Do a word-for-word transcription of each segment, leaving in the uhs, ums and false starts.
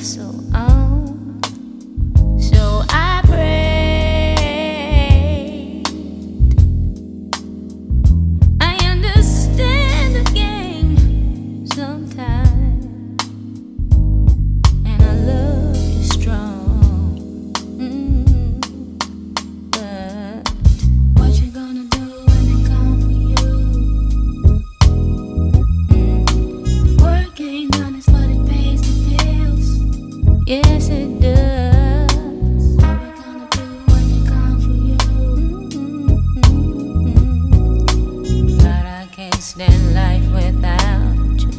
so on. So I pray. I understand the game sometimes, and I love you strong. Mm-hmm. But what you gonna do when they come for you? Mm. Work ain't honest, but it pays the bills. Yes, it does. What we gonna do when they come for you? Mm-hmm. But I can't stand life without you.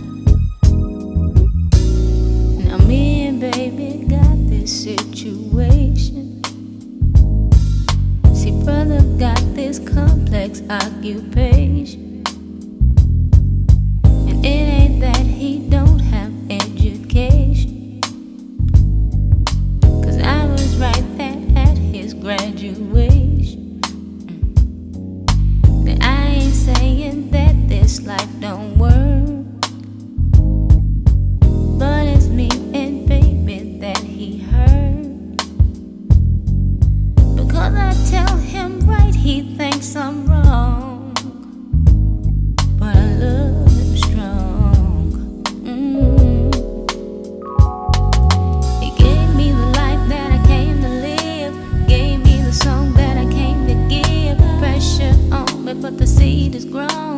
Now me and baby got this situation. See, brother got this complex occupation, and it ain't that he don't have education, 'cause I was right there at his graduation. Mm. But I ain't saying that this life don't work, but it's me and baby that he hurt. Because I tell him right, he thinks I'm wrong, but I love him strong. Mm. He gave me the life that I came to live, gave me the song that I came to give. Pressure on me, but the seed is grown.